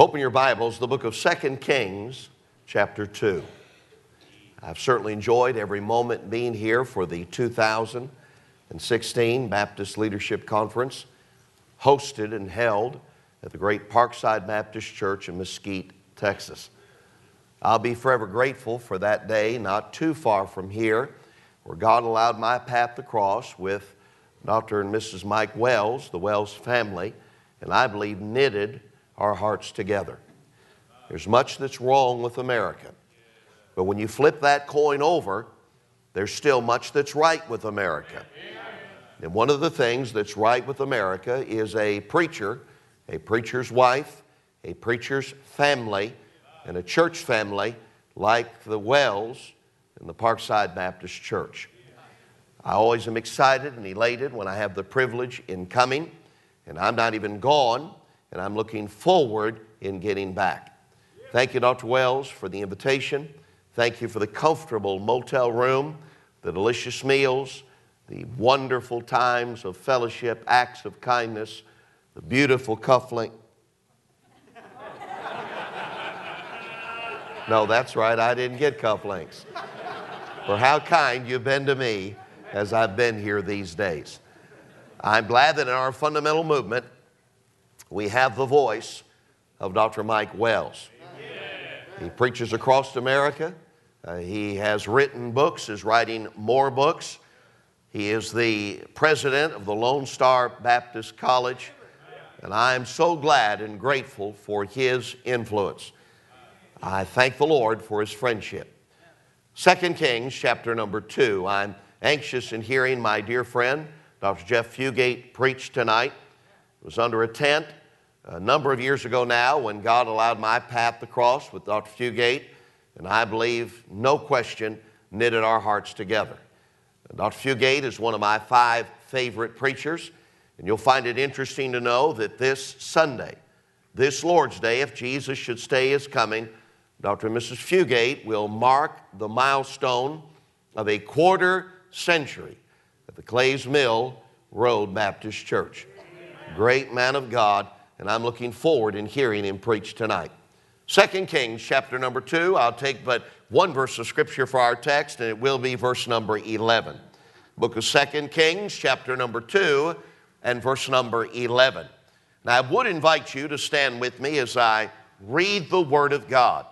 Open your Bibles, the book of 2 Kings, chapter 2. I've certainly enjoyed every moment being here for the 2016 Baptist Leadership Conference, hosted and held at the great Parkside Baptist Church in Mesquite, Texas. I'll be forever grateful for that day, not too far from here, where God allowed my path to cross with Dr. and Mrs. Mike Wells, the Wells family, and I believe knitted our hearts together. There's much that's wrong with America, but when you flip that coin over, there's still much that's right with America. And one of the things that's right with America is a preacher's wife, a preacher's family, and a church family like the Wells and the Parkside Baptist Church. I always am excited and elated when I have the privilege in coming, and I'm not even gone, and I'm looking forward in getting back. Thank you, Dr. Wells, for the invitation. Thank you for the comfortable motel room, the delicious meals, the wonderful times of fellowship, acts of kindness, the beautiful cufflink. No, that's right, I didn't get cufflinks. For how kind you've been to me as I've been here these days. I'm glad that in our fundamental movement, we have the voice of Dr. Mike Wells. He preaches across America. He has written books, is writing more books. He is the president of the Lone Star Baptist College, and I am so glad and grateful for his influence. I thank the Lord for his friendship. 2 Kings chapter number 2. I'm anxious in hearing my dear friend, Dr. Jeff Fugate, preach tonight. It was under a tent a number of years ago now when God allowed my path to cross with Dr. Fugate, and I believe, no question, knitted our hearts together. Dr. Fugate is one of my 5 favorite preachers, and you'll find it interesting to know that this Sunday, this Lord's Day, if Jesus should stay his coming, Dr. and Mrs. Fugate will mark the milestone of a quarter century at the Clays Mill Road Baptist Church. Great man of God, and I'm looking forward in hearing him preach tonight. 2 Kings chapter number 2, I'll take but one verse of Scripture for our text, and it will be verse number 11. Book of 2 Kings chapter number 2 and verse number 11. Now I would invite you to stand with me as I read the Word of God.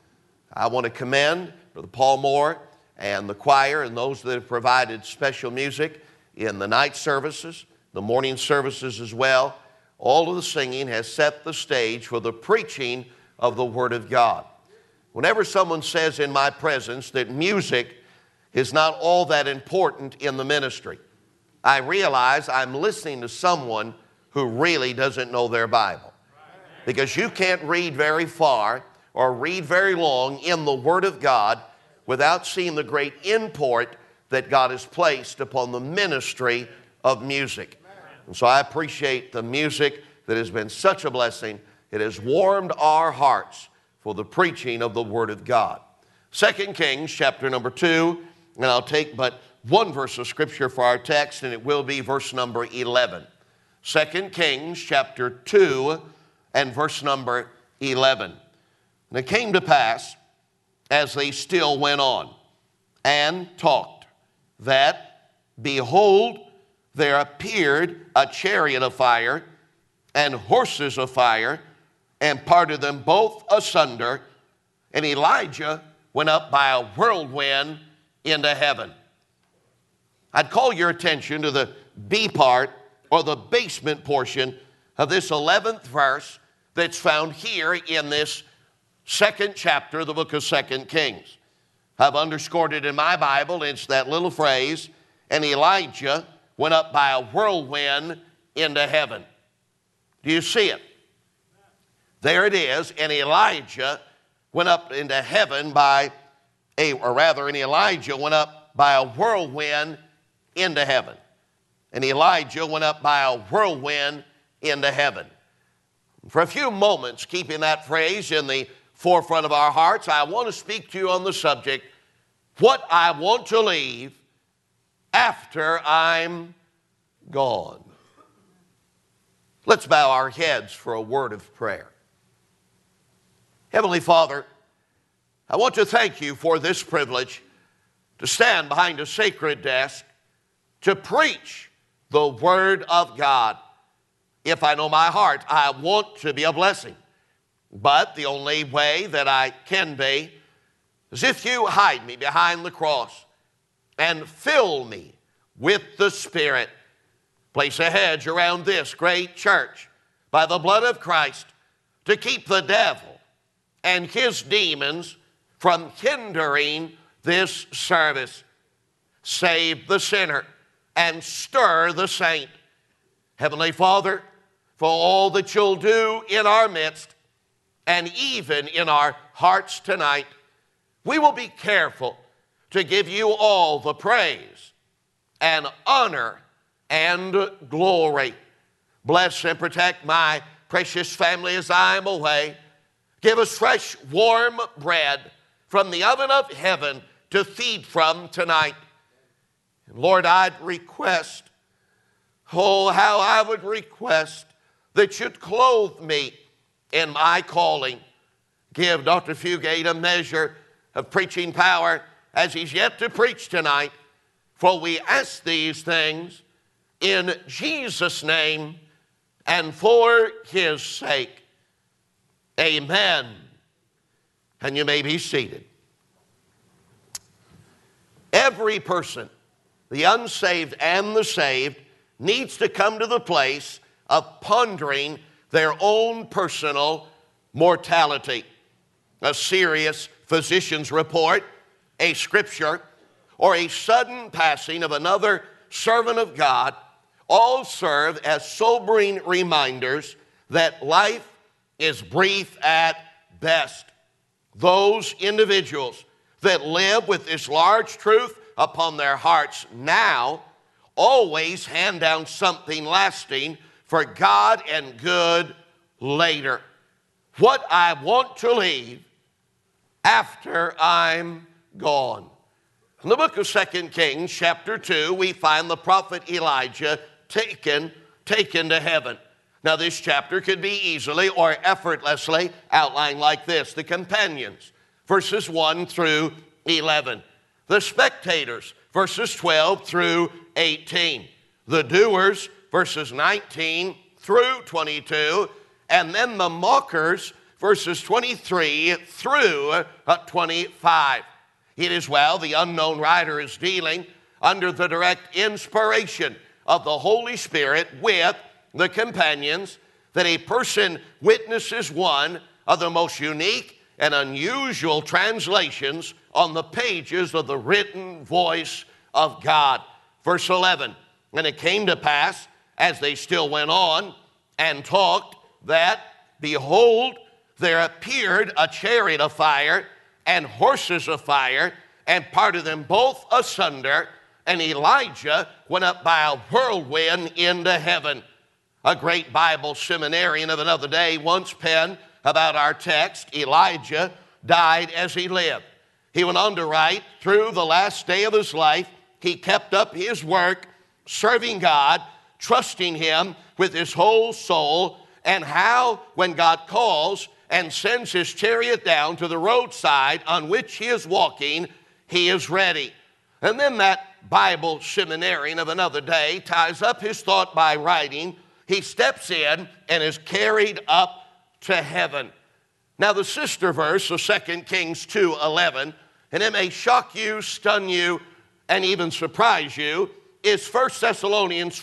I want to commend Brother Paul Moore and the choir and those that have provided special music in the night services, the morning services as well. All of the singing has set the stage for the preaching of the Word of God. Whenever someone says in my presence that music is not all that important in the ministry, I realize I'm listening to someone who really doesn't know their Bible. Because you can't read very far or read very long in the Word of God without seeing the great import that God has placed upon the ministry of music. And so I appreciate the music that has been such a blessing. It has warmed our hearts for the preaching of the Word of God. 2 Kings chapter number 2, and I'll take but one verse of Scripture for our text, and it will be verse number 11. 2 Kings chapter 2 and verse number 11. And it came to pass, as they still went on and talked, that, behold, there appeared a chariot of fire and horses of fire, and parted them both asunder, and Elijah went up by a whirlwind into heaven. I'd call your attention to the B part, or the basement portion of this 11th verse that's found here in this 2nd chapter of the book of 2 Kings. I've underscored it in my Bible. It's that little phrase, and Elijah went up by a whirlwind into heaven. Do you see it? There it is, and Elijah went up into heaven and Elijah went up by a whirlwind into heaven. And Elijah went up by a whirlwind into heaven. For a few moments, keeping that phrase in the forefront of our hearts, I want to speak to you on the subject, what I want to leave after I'm gone. Let's bow our heads for a word of prayer. Heavenly Father, I want to thank you for this privilege to stand behind a sacred desk to preach the Word of God. If I know my heart, I want to be a blessing. But the only way that I can be is if you hide me behind the cross and fill me with the Spirit. Place a hedge around this great church by the blood of Christ to keep the devil and his demons from hindering this service. Save the sinner and stir the saint. Heavenly Father, for all that you'll do in our midst and even in our hearts tonight, we will be careful to give you all the praise and honor and glory. Bless and protect my precious family as I am away. Give us fresh, warm bread from the oven of heaven to feed from tonight. And Lord, I'd request, oh, how I would request that you'd clothe me in my calling. Give Dr. Fugate a measure of preaching power as he's yet to preach tonight. For we ask these things in Jesus' name and for his sake. Amen. And you may be seated. Every person, the unsaved and the saved, needs to come to the place of pondering their own personal mortality. A serious physician's report, a scripture, or a sudden passing of another servant of God all serve as sobering reminders that life is brief at best. Those individuals that live with this large truth upon their hearts now always hand down something lasting for God and good later. What I want to leave after I'm gone. In the book of 2 Kings, chapter 2, we find the prophet Elijah taken to heaven. Now, this chapter could be easily or effortlessly outlined like this. The companions, verses 1 through 11. The spectators, verses 12 through 18. The doers, verses 19 through 22. And then the mockers, verses 23 through 25. It is well the unknown writer is dealing under the direct inspiration of the Holy Spirit with the companions, that a person witnesses one of the most unique and unusual translations on the pages of the written voice of God. Verse 11, and it came to pass, as they still went on and talked, that, behold, there appeared a chariot of fire and horses of fire, and parted them both asunder, and Elijah went up by a whirlwind into heaven. A great Bible seminarian of another day once penned about our text, Elijah died as he lived. He went on to write, through the last day of his life, he kept up his work, serving God, trusting him with his whole soul, and how when God calls and sends his chariot down to the roadside on which he is walking, he is ready. And then that Bible seminarian of another day ties up his thought by writing, he steps in and is carried up to heaven. Now the sister verse of 2 Kings 2:11, and it may shock you, stun you, and even surprise you, is 1 Thessalonians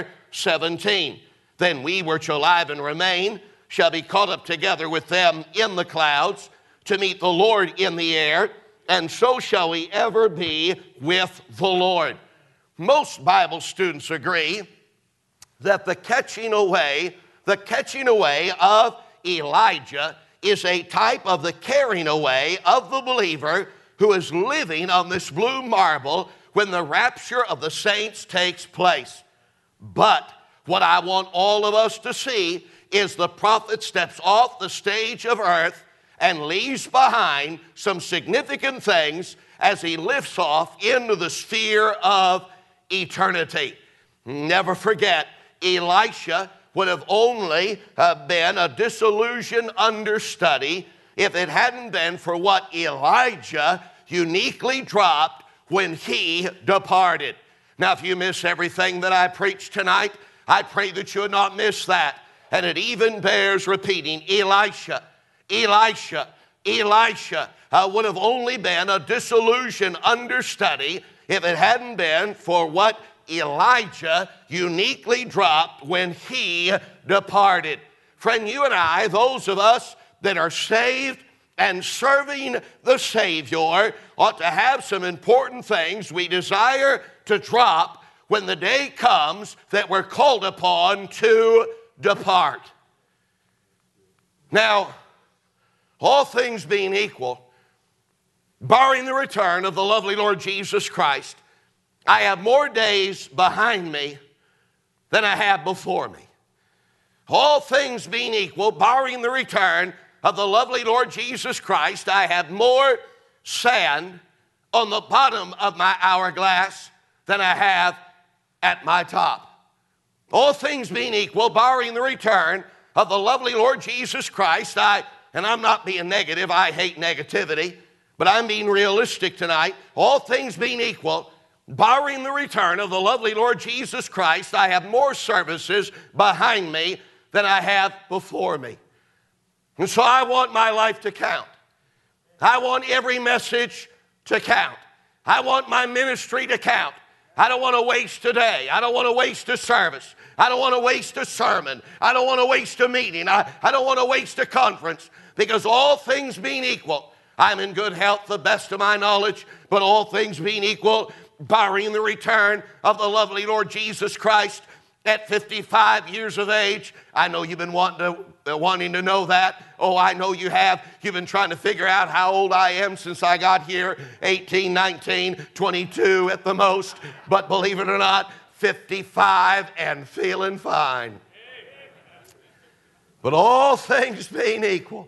4:17. Then we which are alive and remain shall be caught up together with them in the clouds to meet the Lord in the air, and so shall we ever be with the Lord. Most Bible students agree that the catching away of Elijah is a type of the carrying away of the believer who is living on this blue marble when the rapture of the saints takes place. But what I want all of us to see is the prophet steps off the stage of earth and leaves behind some significant things as he lifts off into the sphere of eternity. Never forget, Elisha would have only been a disillusioned understudy if it hadn't been for what Elijah uniquely dropped when he departed. Now, if you miss everything that I preached tonight, I pray that you would not miss that. And it even bears repeating. Elisha would have only been a disillusioned understudy if it hadn't been for what Elijah uniquely dropped when he departed. Friend, you and I, those of us that are saved and serving the Savior, ought to have some important things we desire to drop when the day comes that we're called upon to depart. Now, all things being equal, barring the return of the lovely Lord Jesus Christ, I have more days behind me than I have before me. All things being equal, barring the return of the lovely Lord Jesus Christ, I have more sand on the bottom of my hourglass than I have at my top. All things being equal, barring the return of the lovely Lord Jesus Christ, and I'm not being negative, I hate negativity, but I'm being realistic tonight. All things being equal, barring the return of the lovely Lord Jesus Christ, I have more services behind me than I have before me. And so I want my life to count. I want every message to count. I want my ministry to count. I don't want to waste a day. I don't want to waste a service. I don't want to waste a sermon. I don't want to waste a meeting. I don't want to waste a conference, because all things being equal, I'm in good health, the best of my knowledge, but all things being equal, barring the return of the lovely Lord Jesus Christ at 55 years of age. I know you've been wanting to know that. Oh, I know you have. You've been trying to figure out how old I am since I got here, 18, 19, 22 at the most. But believe it or not, 55 and feeling fine. But all things being equal,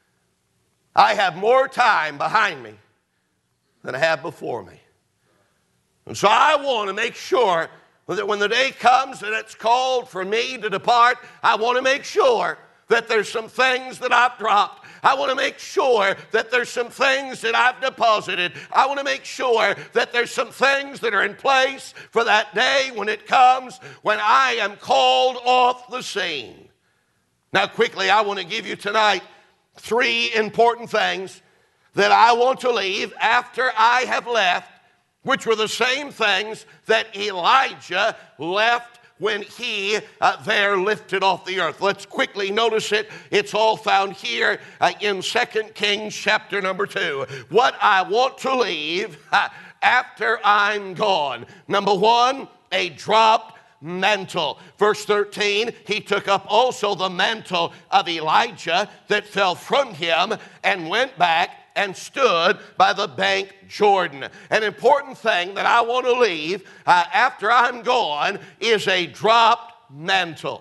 I have more time behind me than I have before me. And so I want to make sure that when the day comes and it's called for me to depart, I want to make sure that there's some things that I've dropped. I want to make sure that there's some things that I've deposited. I want to make sure that there's some things that are in place for that day when it comes, when I am called off the scene. Now, quickly, I want to give you tonight 3 important things that I want to leave after I have left, which were the same things that Elijah left when he there lifted off the earth. Let's quickly notice it. It's all found here in 2 Kings chapter number 2. What I want to leave after I'm gone. Number 1, a dropped mantle. Verse 13, he took up also the mantle of Elijah that fell from him and went back and stood by the bank Jordan. An important thing that I want to leave after I'm gone is a dropped mantle.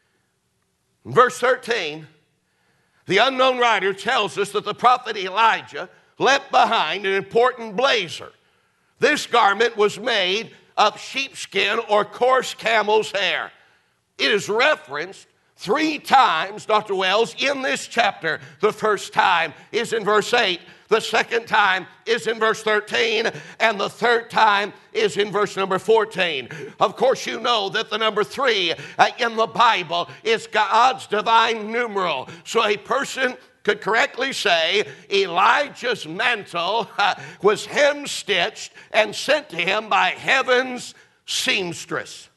In verse 13, the unknown writer tells us that the prophet Elijah left behind an important blazer. This garment was made of sheepskin or coarse camel's hair. It is referenced 3 times, Dr. Wells, in this chapter. The first time is in verse 8. The second time is in verse 13. And the third time is in verse number 14. Of course, you know that the number 3 in the Bible is God's divine numeral. So a person could correctly say Elijah's mantle was hem-stitched and sent to him by heaven's seamstress.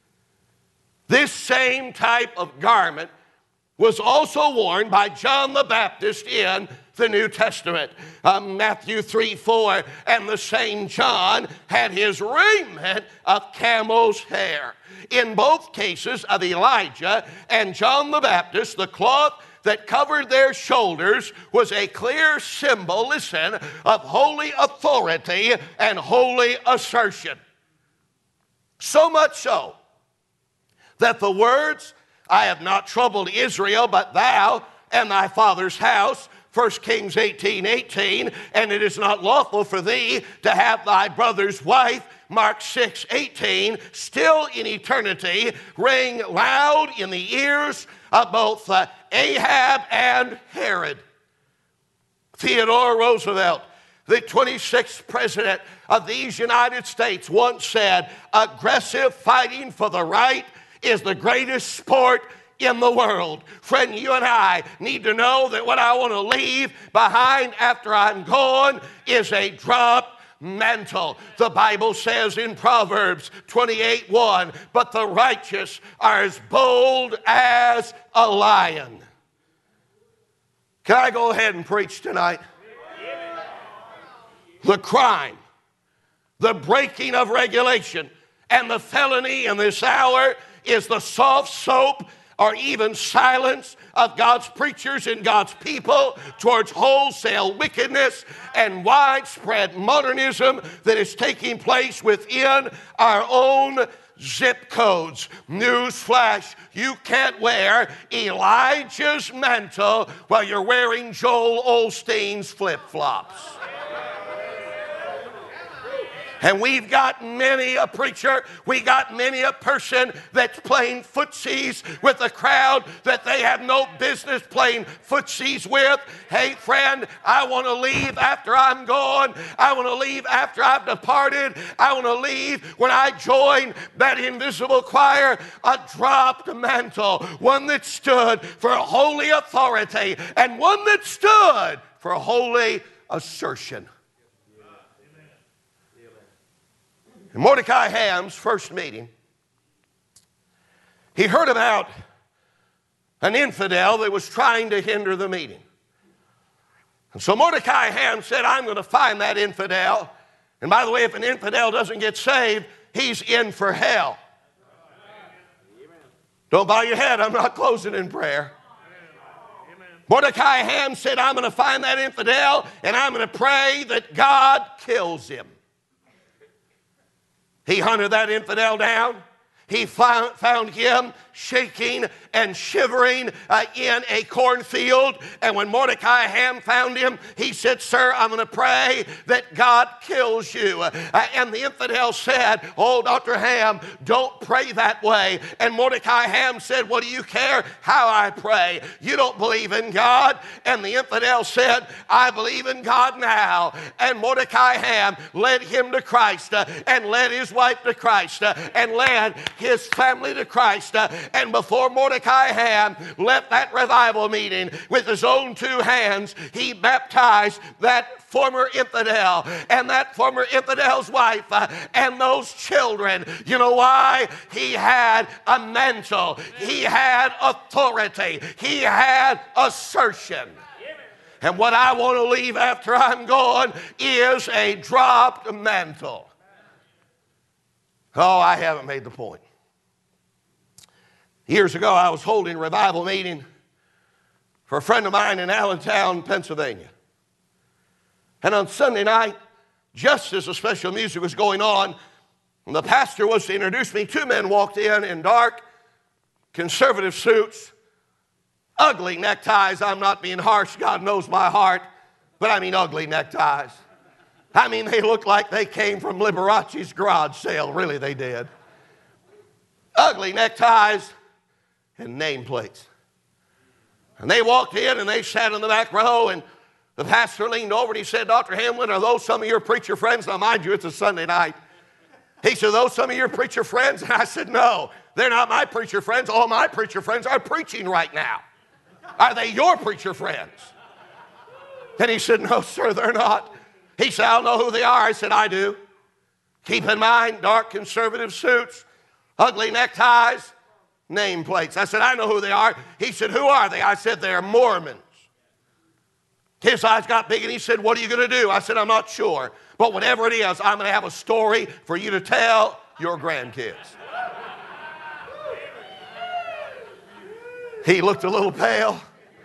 This same type of garment was also worn by John the Baptist in the New Testament. Matthew 3:4, and the same John had his raiment of camel's hair. In both cases of Elijah and John the Baptist, the cloth that covered their shoulders was a clear symbol, listen, of holy authority and holy assertion. So much so that the words, I have not troubled Israel, but thou and thy father's house, 1 Kings 18:18, and it is not lawful for thee to have thy brother's wife, Mark 6:18, still in eternity, ring loud in the ears of both Ahab and Herod. Theodore Roosevelt, the 26th president of these United States, once said, aggressive fighting for the right is the greatest sport in the world. Friend, you and I need to know that what I want to leave behind after I'm gone is a drop mantle. The Bible says in Proverbs 28:1, but the righteous are as bold as a lion. Can I go ahead and preach tonight? The crime, the breaking of regulation, and the felony in this hour is the soft soap or even silence of God's preachers and God's people towards wholesale wickedness and widespread modernism that is taking place within our own zip codes. Newsflash, you can't wear Elijah's mantle while you're wearing Joel Osteen's flip-flops. And we've got many a preacher, we got many a person that's playing footsies with a crowd that they have no business playing footsies with. Hey friend, I want to leave after I'm gone. I want to leave after I've departed. I want to leave when I join that invisible choir, a dropped mantle, one that stood for holy authority and one that stood for holy assertion. In Mordecai Ham's first meeting, he heard about an infidel that was trying to hinder the meeting. And so Mordecai Ham said, I'm going to find that infidel. And by the way, if an infidel doesn't get saved, he's in for hell. Don't bow your head, I'm not closing in prayer. Mordecai Ham said, I'm going to find that infidel and I'm going to pray that God kills him. He hunted that infidel down. He found him shaking and shivering in a cornfield. And when Mordecai Ham found him, he said, sir, I'm going to pray that God kills you. And the infidel said, oh, Dr. Ham, don't pray that way. And Mordecai Ham said, what do you care how I pray? You don't believe in God. And the infidel said, I believe in God now. And Mordecai Ham led him to Christ and led his wife to Christ and led his family to Christ. And before Mordecai Ham left that revival meeting with his own two hands, he baptized that former infidel and that former infidel's wife and those children. You know why? He had a mantle. He had authority. He had assertion. And what I want to leave after I'm gone is a dropped mantle. Oh, I haven't made the point. Years ago, I was holding a revival meeting for a friend of mine in Allentown, Pennsylvania. And on Sunday night, just as the special music was going on, and the pastor was to introduce me, two men walked in dark, conservative suits, ugly neckties. I'm not being harsh. God knows my heart. But I mean ugly neckties. I mean, they looked like they came from Liberace's garage sale. Really, they did. Ugly neckties and nameplates. And they walked in and they sat in the back row, and the pastor leaned over and he said, Dr. Hamlin, are those some of your preacher friends? Now, mind you, it's a Sunday night. He said, are those some of your preacher friends? And I said, no, they're not my preacher friends. All my preacher friends are preaching right now. Are they your preacher friends? And he said, no, sir, they're not. He said, I don't know who they are. I said, I do. Keep in mind, dark conservative suits, ugly neckties, nameplates. I said, I know who they are. He said, who are they? I said, they're Mormons. His eyes got big and he said, what are you going to do? I said, I'm not sure. But whatever it is, I'm going to have a story for you to tell your grandkids. He looked a little pale.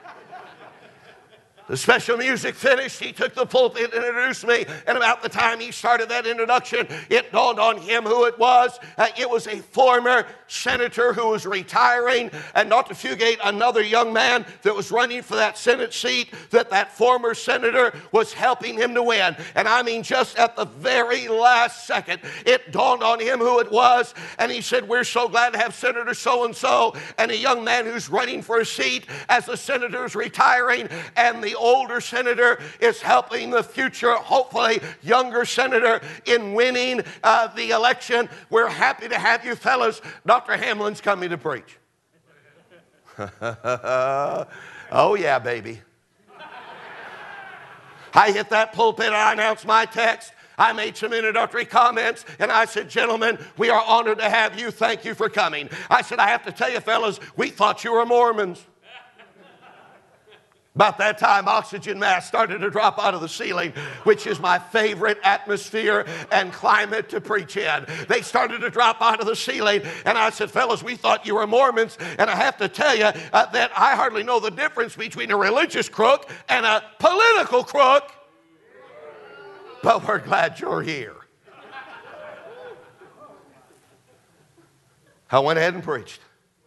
The special music finished. He took the pulpit and introduced me. And about the time he started that introduction, it dawned on him who it was. It was a former senator who was retiring, and not to fugate another young man that was running for that Senate seat that former senator was helping him to win. And I mean, just at the very last second, it dawned on him who it was. And he said, we're so glad to have Senator so-and-so, and a young man who's running for a seat as the senator's retiring. And the older senator is helping the future, hopefully younger senator in winning the election. We're happy to have you fellas. Dr. Hamlin's coming to preach. Oh yeah, baby. I hit that pulpit and I announced my text. I made some introductory comments, and I said, gentlemen, we are honored to have you. Thank you for coming. I said, I have to tell you, fellas, we thought you were Mormons. About that time, oxygen masks started to drop out of the ceiling, which is my favorite atmosphere and climate to preach in. They started to drop out of the ceiling, and I said, fellas, we thought you were Mormons, and I have to tell you that I hardly know the difference between a religious crook and a political crook, but we're glad you're here. I went ahead and preached.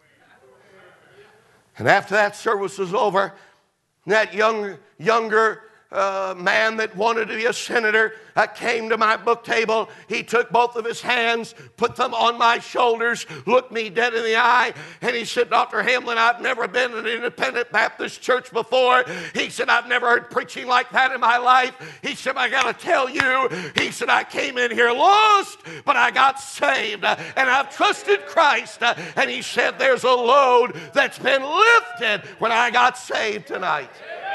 And after that service was over, that younger man that wanted to be a senator came to my book table. He took both of his hands, put them on my shoulders, looked me dead in the eye, and he said, Dr. Hamlin, I've never been in an independent Baptist church before. He said, I've never heard preaching like that in my life. He said, I got to tell you, he said, I came in here lost, but I got saved, and I've trusted Christ. And he said, there's a load that's been lifted when I got saved tonight.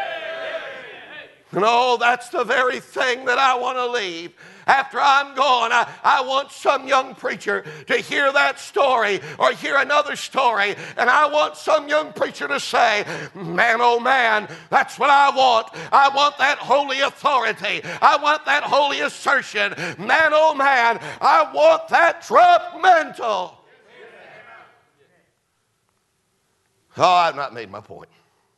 No, that's the very thing that I want to leave. After I'm gone, I want some young preacher to hear that story or hear another story, and I want some young preacher to say, man, oh man, that's what I want. I want that holy authority. I want that holy assertion. Man, oh man, I want that drop mantle. Oh, I've not made my point.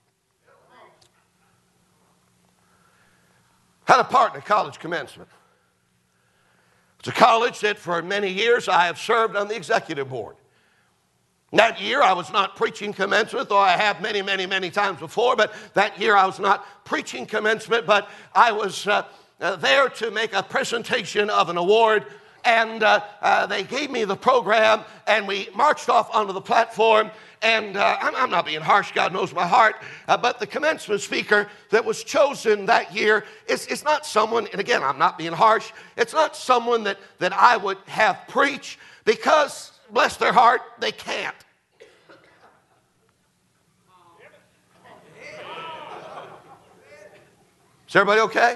Had a part in a college commencement. It's a college that for many years I have served on the executive board. That year I was not preaching commencement, though I have many, many, many times before, but that year I was not preaching commencement, but I was there to make a presentation of an award, and they gave me the program, and we marched off onto the platform. And I'm not being harsh, God knows my heart, but the commencement speaker that was chosen that year is not someone, and again, I'm not being harsh, it's not someone that I would have preach because, bless their heart, they can't. Is everybody okay?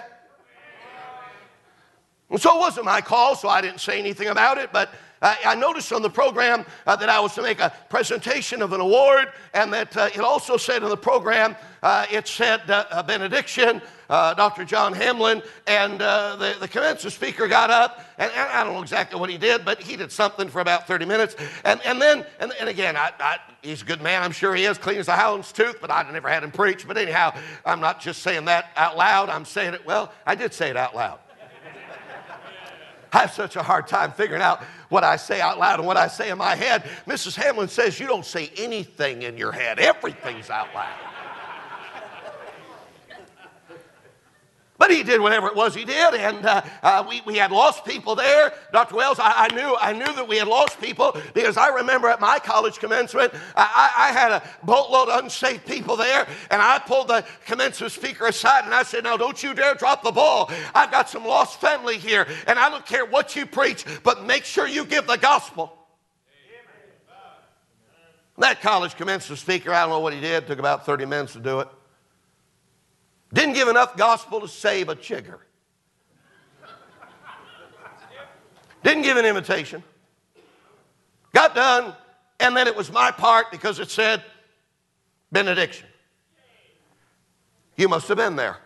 And so it wasn't my call, so I didn't say anything about it, but I noticed on the program that I was to make a presentation of an award, and that it also said in the program, it said a benediction, Dr. John Hamlin, and the commencement speaker got up, and I don't know exactly what he did, but he did something for about 30 minutes, and then again, he's a good man, I'm sure he is, clean as a hound's tooth, but I never had him preach, but anyhow, I'm not just saying that out loud, I'm saying it, well, I did say it out loud. I have such a hard time figuring out what I say out loud and what I say in my head. Mrs. Hamlin says you don't say anything in your head. Everything's out loud. But he did whatever it was he did, and we had lost people there. Dr. Wells, I knew that we had lost people because I remember at my college commencement, I had a boatload of unsaved people there, and I pulled the commencement speaker aside, and I said, now don't you dare drop the ball. I've got some lost family here, and I don't care what you preach, but make sure you give the gospel. That college commencement speaker, I don't know what he did, took about 30 minutes to do it. Didn't give enough gospel to save a chigger. Didn't give an invitation. Got done, and then it was my part because it said benediction. You must have been there.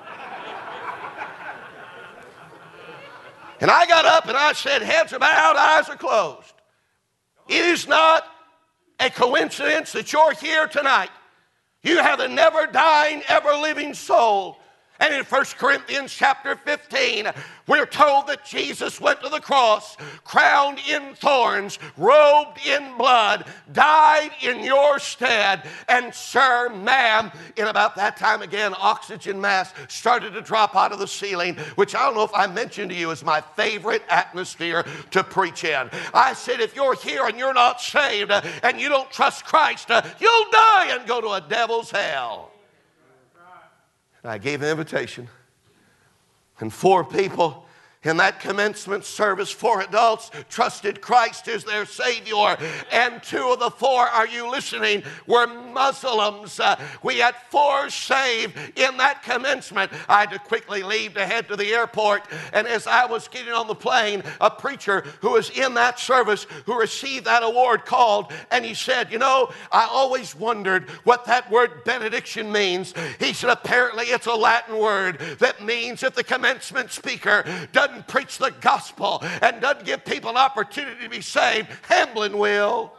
And I got up and I said, heads are bowed, eyes are closed. It is not a coincidence that you're here tonight. You have a never dying, ever living soul. And in 1 Corinthians chapter 15, we're told that Jesus went to the cross, crowned in thorns, robed in blood, died in your stead. And sir, ma'am, in about that time again, oxygen masks started to drop out of the ceiling, which I don't know if I mentioned to you is my favorite atmosphere to preach in. I said, if you're here and you're not saved and you don't trust Christ, you'll die and go to a devil's hell. I gave an invitation, and 4 people in that commencement service, 4 adults trusted Christ as their Savior, and 2 of the 4, are you listening, were Muslims. We had 4 saved in that commencement. I had to quickly leave to head to the airport, and as I was getting on the plane, a preacher who was in that service, who received that award, called, and he said, you know, I always wondered what that word benediction means. He said, apparently it's a Latin word that means if the commencement speaker doesn't preach the gospel and doesn't give people an opportunity to be saved, Hamblin will.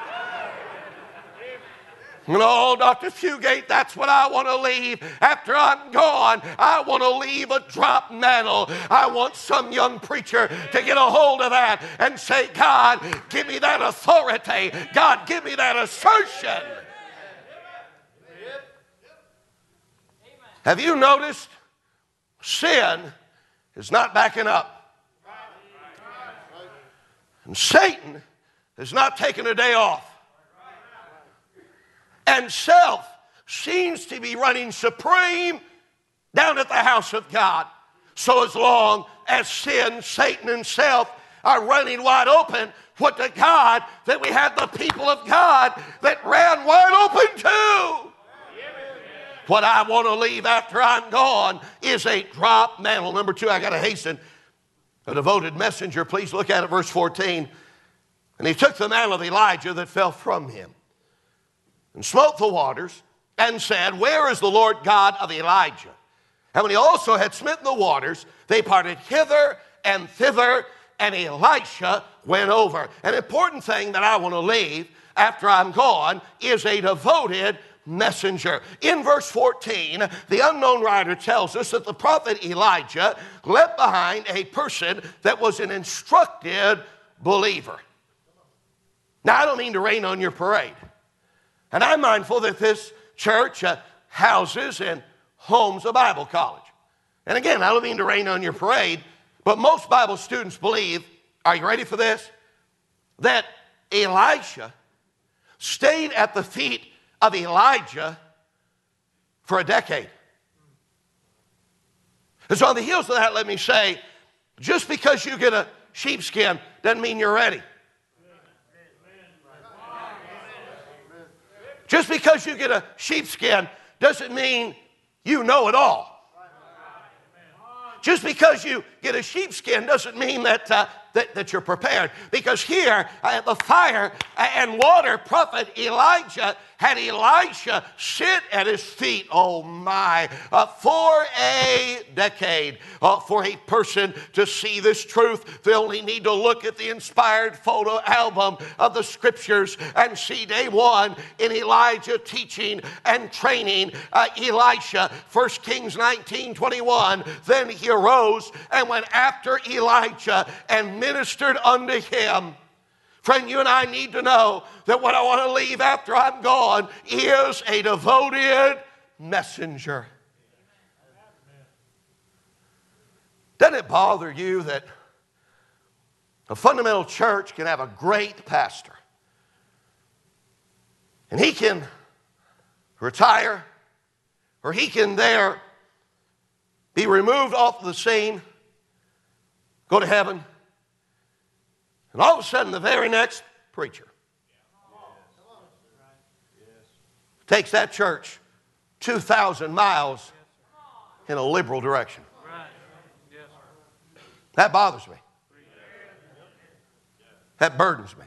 No, Dr. Fugate, that's what I want to leave after I'm gone. I want to leave a drop mantle. I want some young preacher to get a hold of that and say, God, give me that authority. God, give me that assertion. Have you noticed sin is not backing up? And Satan is not taking a day off. And self seems to be running supreme down at the house of God. So as long as sin, Satan, and self are running wide open, what to God that we have the people of God that ran wide open too. What I want to leave after I'm gone is a drop mantle. Number 2, I got to hasten. A devoted messenger. Please look at it, verse 14. And he took the mantle of Elijah that fell from him and smote the waters and said, where is the Lord God of Elijah? And when he also had smitten the waters, they parted hither and thither, and Elisha went over. An important thing that I want to leave after I'm gone is a devoted messenger. In verse 14, the unknown writer tells us that the prophet Elijah left behind a person that was an instructed believer. Now, I don't mean to rain on your parade. And I'm mindful that this church houses and homes a Bible college. And again, I don't mean to rain on your parade, but most Bible students believe, are you ready for this? That Elisha stayed at the feet of Elijah for a decade. And so on the heels of that, let me say, just because you get a sheepskin doesn't mean you're ready. Just because you get a sheepskin doesn't mean you know it all. Just because you get a sheepskin doesn't mean that you're prepared. Because here, the fire and water prophet Elijah had Elisha sit at his feet, oh my, for a decade. For a person to see this truth, they only need to look at the inspired photo album of the scriptures and see day 1 in Elijah teaching and training Elisha. 1 Kings 19:21. Then he arose and went after Elijah and ministered unto him. Friend, you and I need to know that what I want to leave after I'm gone is a devoted messenger. Doesn't it bother you that a fundamental church can have a great pastor and he can retire or he can there be removed off the scene, go to heaven, and all of a sudden the very next preacher takes that church 2,000 miles in a liberal direction? That bothers me. That burdens me.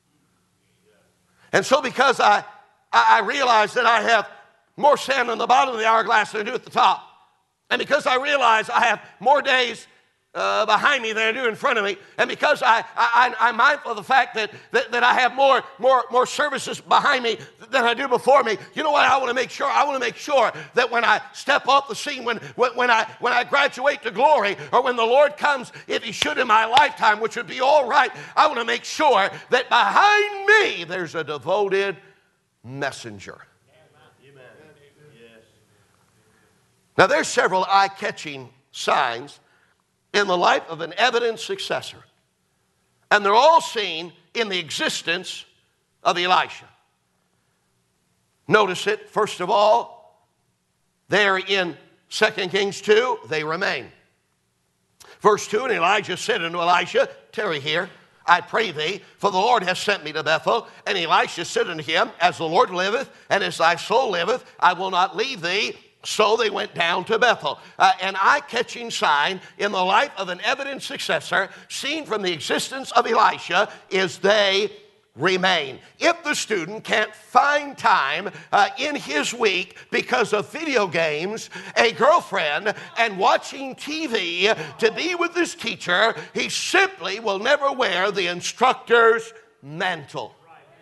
And so because I realize that I have more sand on the bottom of the hourglass than I do at the top, and because I realize I have more days behind me than I do in front of me, and because I'm mindful of the fact that I have more services behind me than I do before me, you know what I want to make sure? I want to make sure that when I step off the scene, when I graduate to glory, or when the Lord comes, if he should in my lifetime, which would be all right, I want to make sure that behind me there's a devoted messenger. Amen. Yes. Now there's several eye-catching signs in the life of an evident successor. And they're all seen in the existence of Elisha. Notice it, first of all, there in 2 Kings 2, they remain. Verse 2, and Elijah said unto Elisha, tarry here, I pray thee, for the Lord hath sent me to Bethel. And Elisha said unto him, as the Lord liveth, and as thy soul liveth, I will not leave thee. So they went down to Bethel. An eye-catching sign in the life of an evident successor, seen from the existence of Elisha, is they remain. If the student can't find time in his week because of video games, a girlfriend, and watching TV to be with his teacher, he simply will never wear the instructor's mantle.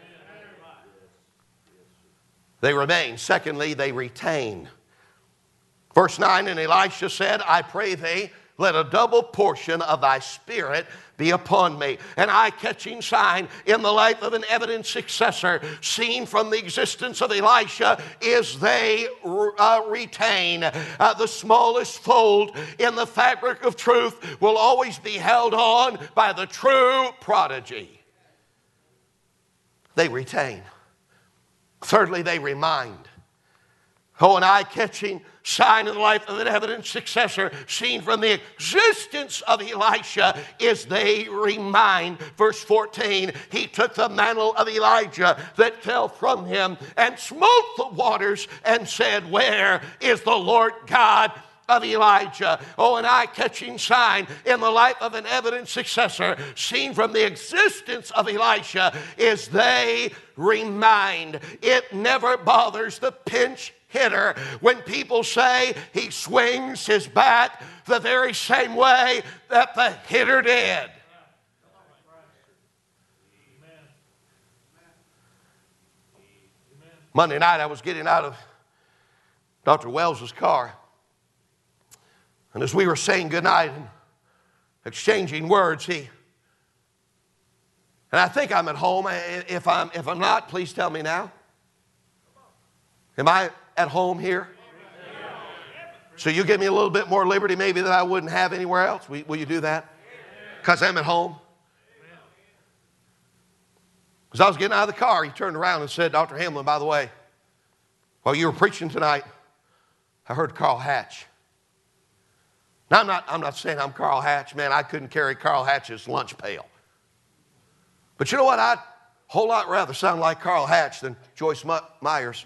They remain. Secondly, they retain. Verse 9, and Elisha said, I pray thee, let a double portion of thy spirit be upon me. An eye-catching sign in the life of an evident successor, seen from the existence of Elisha, is they retain. The smallest fold in the fabric of truth will always be held on by the true prodigy. They retain. Thirdly, they remind. Oh, an eye-catching sign in the life of an evident successor, seen from the existence of Elisha, is they remind. Verse 14, he took the mantle of Elijah that fell from him and smote the waters and said, where is the Lord God of Elijah? Oh, an eye-catching sign in the life of an evident successor, seen from the existence of Elisha, is they remind. It never bothers the pinch hitter when people say he swings his bat the very same way that the hitter did. Monday night I was getting out of Dr. Wells's car, and as we were saying goodnight and exchanging words, and I think I'm at home. If I'm not, please tell me now. Am I at home here? So you give me a little bit more liberty maybe that I wouldn't have anywhere else. Will you do that? Because I'm at home. As I was getting out of the car, he turned around and said, Dr. Hamlin, by the way, while you were preaching tonight, I heard Carl Hatch. Now, I'm not saying I'm Carl Hatch. Man, I couldn't carry Carl Hatch's lunch pail. But you know what? I'd a whole lot rather sound like Carl Hatch than Joyce Myers.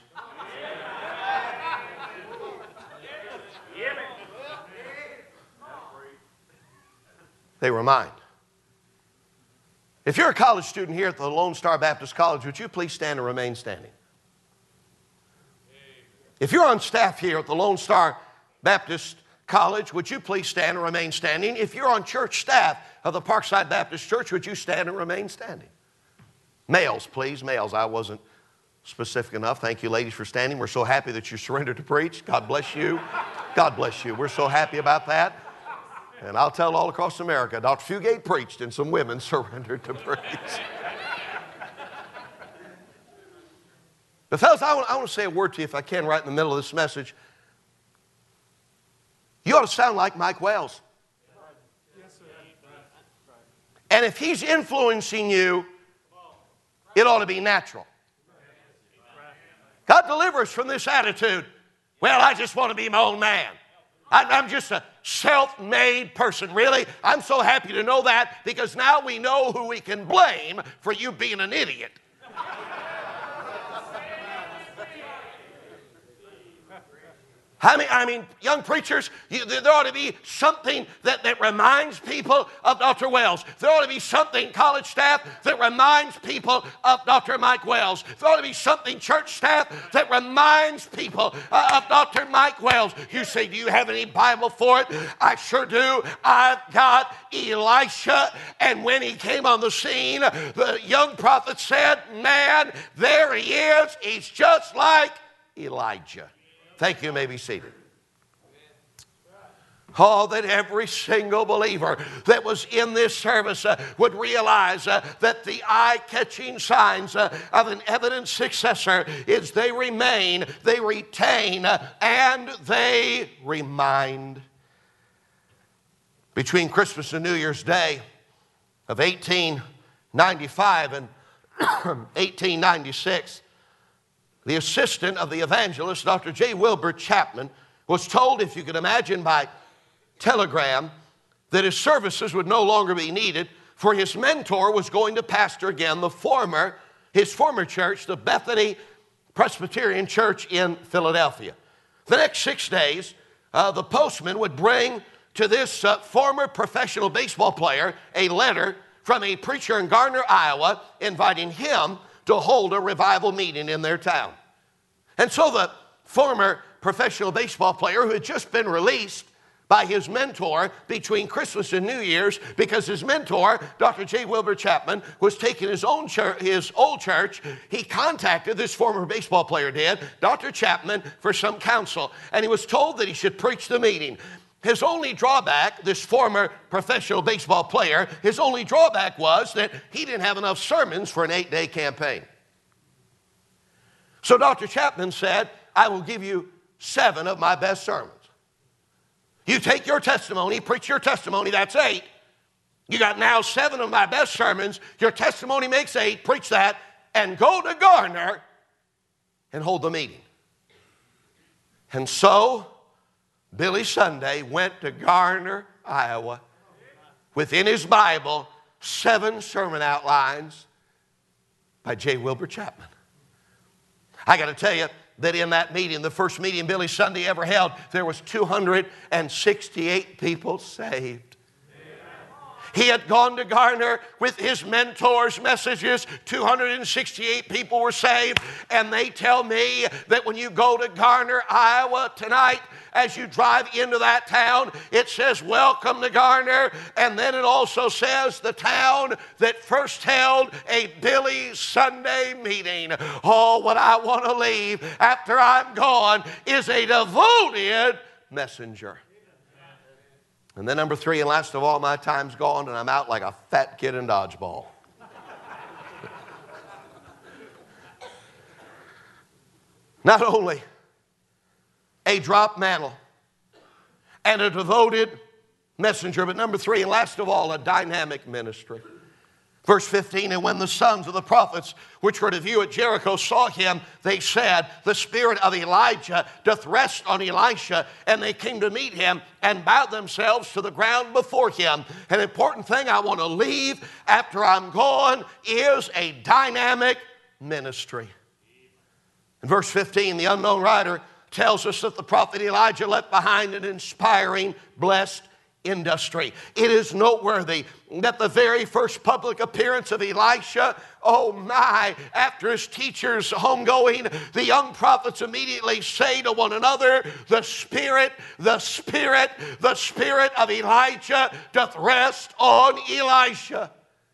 They remind. If you're a college student here at the Lone Star Baptist College, would you please stand and remain standing? If you're on staff here at the Lone Star Baptist College, would you please stand and remain standing? If you're on church staff of the Parkside Baptist Church, would you stand and remain standing? Males, please. Males, I wasn't specific enough. Thank you, ladies, for standing. We're so happy that you surrendered to preach. God bless you. God bless you. We're so happy about that. And I'll tell all across America, Dr. Fugate preached and some women surrendered to preach. But fellas, I want to say a word to you, if I can, right in the middle of this message. You ought to sound like Mike Wells. And if he's influencing you, it ought to be natural. God deliver us from this attitude. Well, I just want to be my own man. I'm just a self-made person. Really? I'm so happy to know that, because now we know who we can blame for you being an idiot. I mean, young preachers, there ought to be something that reminds people of Dr. Wells. There ought to be something, college staff, that reminds people of Dr. Mike Wells. There ought to be something, church staff, that reminds people of Dr. Mike Wells. You say, do you have any Bible for it? I sure do. I've got Elisha, and when he came on the scene, the young prophet said, man, there he is. He's just like Elijah. Thank you. You may be seated. Oh, that every single believer that was in this service would realize that the eye-catching signs of an evident successor is they remain, they retain, and they remind. Between Christmas and New Year's Day of 1895 and 1896, the assistant of the evangelist, Dr. J. Wilbur Chapman, was told, if you could imagine, by telegram, that his services would no longer be needed, for his mentor was going to pastor again his former church, the Bethany Presbyterian Church in Philadelphia. The next 6 days, the postman would bring to this former professional baseball player a letter from a preacher in Garner, Iowa, inviting him to hold a revival meeting in their town. And so the former professional baseball player, who had just been released by his mentor between Christmas and New Year's, because his mentor, Dr. J. Wilbur Chapman, was taking his old church, he contacted, this former baseball player did, Dr. Chapman, for some counsel. And he was told that he should preach the meeting. His only drawback, this former professional baseball player, his only drawback was that he didn't have enough sermons for an 8-day campaign. So Dr. Chapman said, I will give you 7 of my best sermons. You take your testimony, preach your testimony, that's 8. You got now 7 of my best sermons. Your testimony makes 8, preach that, and go to Garner and hold the meeting. And so Billy Sunday went to Garner, Iowa, within his Bible, 7 sermon outlines by J. Wilbur Chapman. I got to tell you that in that meeting, the first meeting Billy Sunday ever held, there was 268 people saved. He had gone to Garner with his mentor's messages. 268 people were saved. And they tell me that when you go to Garner, Iowa tonight, as you drive into that town, it says, welcome to Garner. And then it also says the town that first held a Billy Sunday meeting. Oh, what I want to leave after I'm gone is a devoted messenger. And then number 3, and last of all, my time's gone and I'm out like a fat kid in dodgeball. Not only a drop mantle and a devoted messenger, but number 3, and last of all, a dynamic ministry. Verse 15, and when the sons of the prophets which were to view at Jericho saw him, they said, the spirit of Elijah doth rest on Elisha. And they came to meet him and bowed themselves to the ground before him. An important thing I want to leave after I'm gone is a dynamic ministry. In verse 15, the unknown writer tells us that the prophet Elijah left behind an inspiring, blessed industry. It is noteworthy that the very first public appearance of Elisha, oh my, after his teacher's homegoing, the young prophets immediately say to one another, the spirit of Elijah doth rest on Elisha.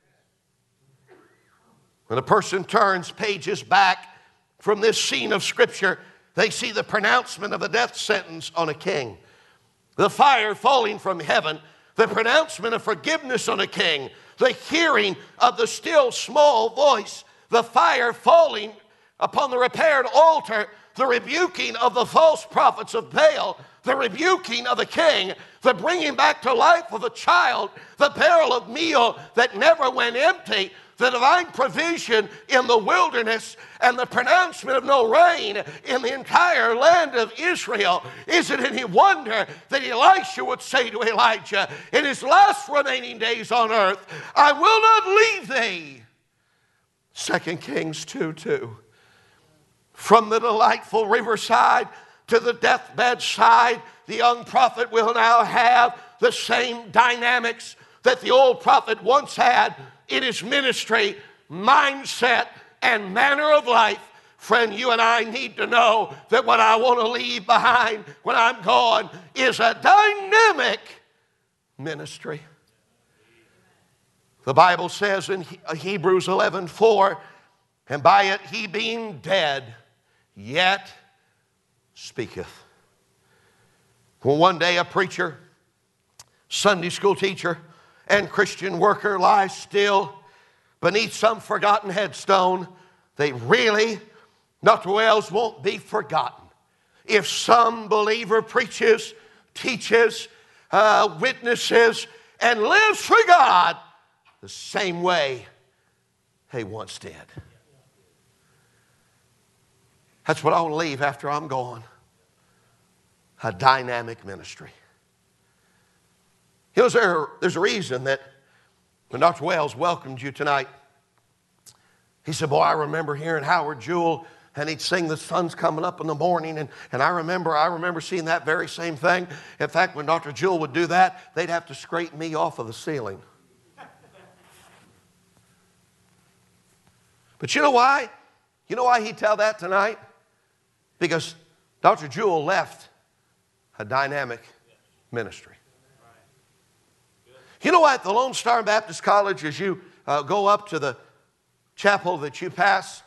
When a person turns pages back from this scene of Scripture, they see the pronouncement of a death sentence on a king, the fire falling from heaven, the pronouncement of forgiveness on a king, the hearing of the still small voice, the fire falling upon the repaired altar, the rebuking of the false prophets of Baal, the rebuking of the king, the bringing back to life of a child, the barrel of meal that never went empty, the divine provision in the wilderness, and the pronouncement of no rain in the entire land of Israel. Is it any wonder that Elisha would say to Elijah in his last remaining days on earth, I will not leave thee? 2 Kings 2:2. From the delightful riverside to the deathbed side, the young prophet will now have the same dynamics that the old prophet once had in his ministry, mindset, and manner of life. Friend, you and I need to know that what I want to leave behind when I'm gone is a dynamic ministry. The Bible says in Hebrews 11:4, and by it he being dead, yet speaketh. Well, one day a preacher, Sunday school teacher, and Christian worker lies still beneath some forgotten headstone. They really, Dr. Wells, won't be forgotten. If some believer preaches, teaches, witnesses, and lives for God the same way he once did. That's what I'll leave after I'm gone. a dynamic ministry. You know, there's a reason that when Dr. Wells welcomed you tonight, he said, boy, I remember hearing Howard Jewell, and he'd sing The Sun's Coming Up in the Morning, and I remember seeing that very same thing. In fact, when Dr. Jewell would do that, they'd have to scrape me off of the ceiling. But you know why? You know why he'd tell that tonight? Because Dr. Jewell left a dynamic ministry. You know what? At the Lone Star Baptist College, as you go up to the chapel that you pass,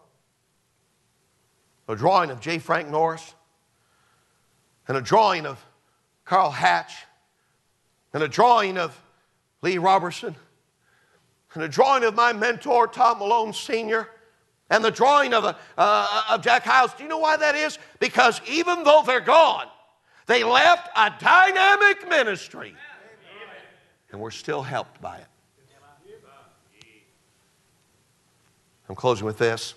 a drawing of J. Frank Norris, and a drawing of Carl Hatch, and a drawing of Lee Robertson, and a drawing of my mentor, Tom Malone Sr., and the drawing of Jack Hyles. Do you know why that is? Because even though they're gone, they left a dynamic ministry. And we're still helped by it. I'm closing with this.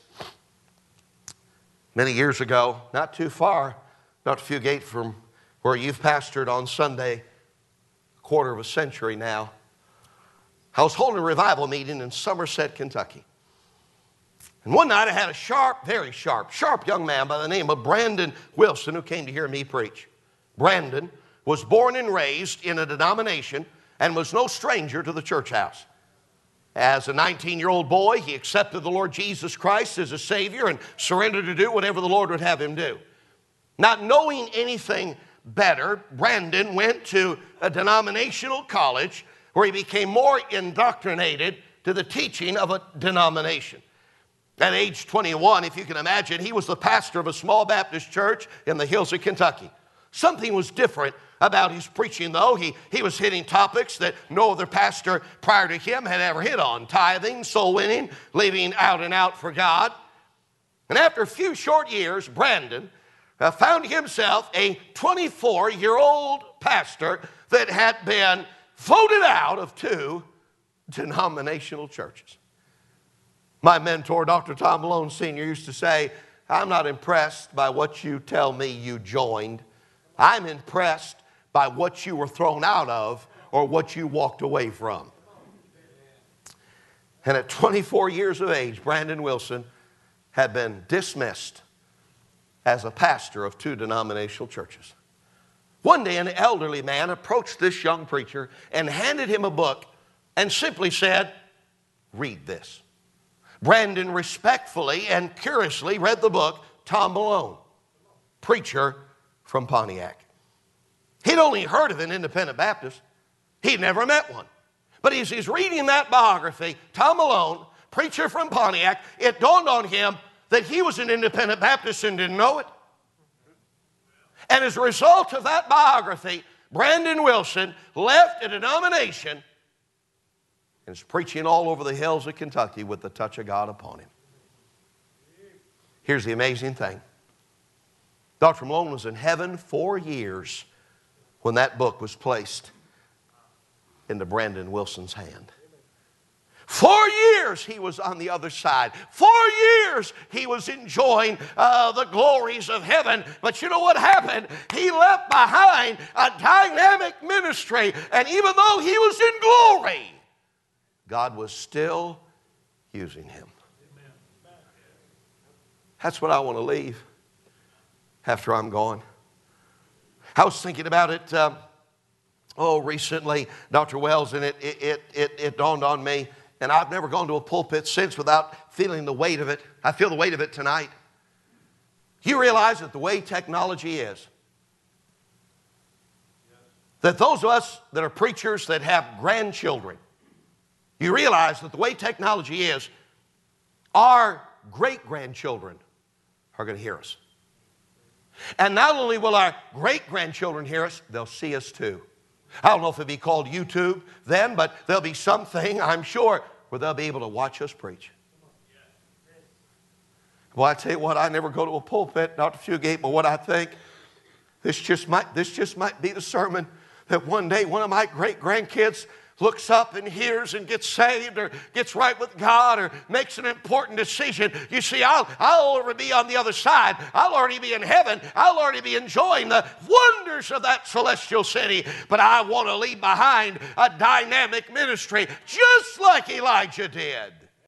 Many years ago, not too far, Dr. Fugate, from where you've pastored on Sunday, a quarter of a century now, I was holding a revival meeting in Somerset, Kentucky. And one night I had a very sharp young man by the name of Brandon Wilson who came to hear me preach. Brandon was born and raised in a denomination and was no stranger to the church house. As a 19-year-old boy, he accepted the Lord Jesus Christ as a Savior and surrendered to do whatever the Lord would have him do. Not knowing anything better, Brandon went to a denominational college where he became more indoctrinated to the teaching of a denomination. At age 21, if you can imagine, he was the pastor of a small Baptist church in the hills of Kentucky. Something was different about his preaching, though. He was hitting topics that no other pastor prior to him had ever hit on: tithing, soul winning, living out and out for God. And after a few short years, Brandon found himself a 24-year-old pastor that had been voted out of 2 denominational churches. My mentor, Dr. Tom Malone Sr., used to say, I'm not impressed by what you tell me you joined. I'm impressed by what you were thrown out of or what you walked away from. And at 24 years of age, Brandon Wilson had been dismissed as a pastor of 2 denominational churches. One day, an elderly man approached this young preacher and handed him a book and simply said, read this. Brandon respectfully and curiously read the book, Tom Malone, preacher from Pontiac. He'd only heard of an independent Baptist. He'd never met one. But as he's reading that biography, Tom Malone, preacher from Pontiac, it dawned on him that he was an independent Baptist and didn't know it. And as a result of that biography, Brandon Wilson left a denomination and is preaching all over the hills of Kentucky with the touch of God upon him. Here's the amazing thing. Dr. Malone was in heaven 4 years when that book was placed into Brandon Wilson's hand. 4 years he was on the other side. 4 years he was enjoying the glories of heaven. But you know what happened? He left behind a dynamic ministry. And even though he was in glory, God was still using him. That's what I want to leave after I'm gone. I was thinking about it recently, Dr. Wells, and it dawned on me, and I've never gone to a pulpit since without feeling the weight of it. I feel the weight of it tonight. You realize that the way technology is, that those of us that are preachers that have grandchildren, you realize that the way technology is, our great-grandchildren are going to hear us. And not only will our great-grandchildren hear us, they'll see us too. I don't know if it'll be called YouTube then, but there'll be something, I'm sure, where they'll be able to watch us preach. Well, I tell you what, I never go to a pulpit, Dr. Fugate, but what I think, this just might be the sermon that one day one of my great-grandkids looks up and hears and gets saved or gets right with God or makes an important decision, you see, I'll already be on the other side. I'll already be in heaven. I'll already be enjoying the wonders of that celestial city. But I want to leave behind a dynamic ministry just like Elijah did.